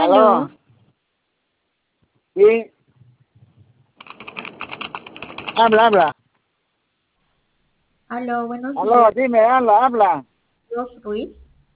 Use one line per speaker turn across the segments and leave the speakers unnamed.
Aló,
sí,
habla.
aló, buenos
Aló,
días,
dime, habla.
Carlos Ruiz,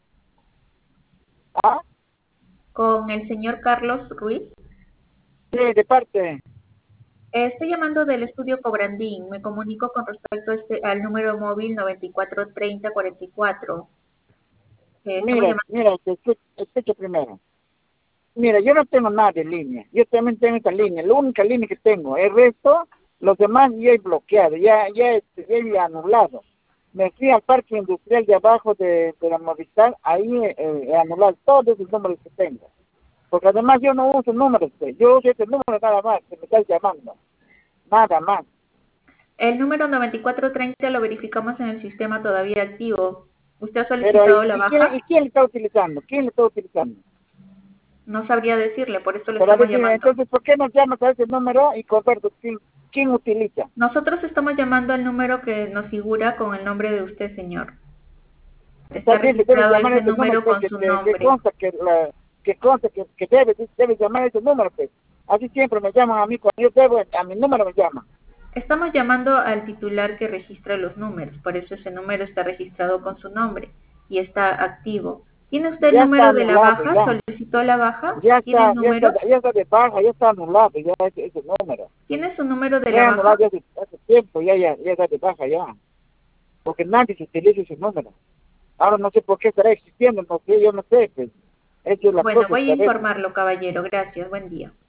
¿Ah?
con el señor Carlos Ruiz.
Sí, de parte.
Estoy llamando del estudio Cobrandín. Me comunico con respecto al número móvil 943044. Estamos llamando.
Mira, escucha primero. Mira, yo no tengo nada de línea. Yo también tengo esta línea. La única línea que tengo. El resto, los demás ya he bloqueado, ya he anulado. Me fui al parque industrial de abajo de la Movistar, ahí he anulado todos los números que tengo. Porque además yo no uso números, pues. Yo uso este número nada más, que me estás llamando. Nada más.
El número 9430 lo verificamos en el sistema todavía activo. ¿Usted ha
Pero,
solicitado la
y
baja?
quién le está utilizando? ¿Quién le está utilizando?
No sabría decirle, por eso le
Pero a
estamos
ver,
llamando.
entonces, ¿por qué no llamas a ese número y converso quién utiliza?
Nosotros estamos llamando al número que nos figura con el nombre de usted, señor.
Está
Está
bien que debes
registrado
llamar a
ese
ese número,
número
pues,
con su nombre.
que consta que debes llamar a ese número, pues. Así siempre me llaman a mí, cuando yo debo, a mi número me llaman.
Estamos llamando al titular que registra los números, por eso ese número está registrado con su nombre y está activo. ¿Tiene usted el
Ya está
número de la
anulado,
baja?
ya.
¿Solicitó la baja? ¿Tiene el número?
Ya está de baja, ya está anulado, ya ese número.
¿Tiene su número de
Ya
la
he anulado
baja?
ya hace tiempo, ya está de baja, ya. Porque nadie se utiliza ese número. Ahora no sé por qué estará existiendo, porque yo no sé, pues. Esa es la
Bueno,
cosa
voy a
que a veces.
informarlo, caballero. Gracias. Buen día.